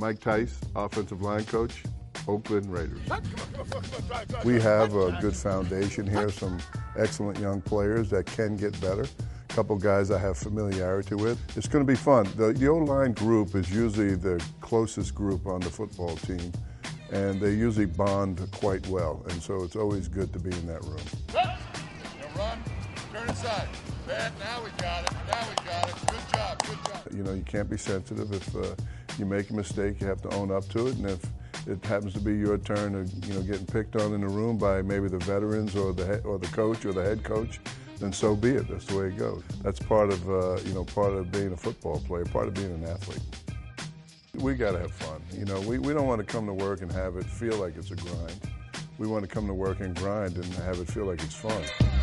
Mike Tice, offensive line coach, Oakland Raiders. We have a good foundation here, some excellent young players that can get better. A couple guys I have familiarity with. It's going to be fun. The O-line group is usually the closest group on the football team, and they usually bond quite well, and so it's always good to be in that room. Run, turn inside. Bad, now we got it, Good job. You know, you can't be sensitive. If you make a mistake, you have to own up to it, and if it happens to be your turn of, getting picked on in the room by maybe the veterans or the coach or the head coach, then so be it. That's the way it goes. That's part of, part of being a football player, part of being an athlete. We got to have fun. We don't want to come to work and have it feel like it's a grind. We want to come to work and grind and have it feel like it's fun.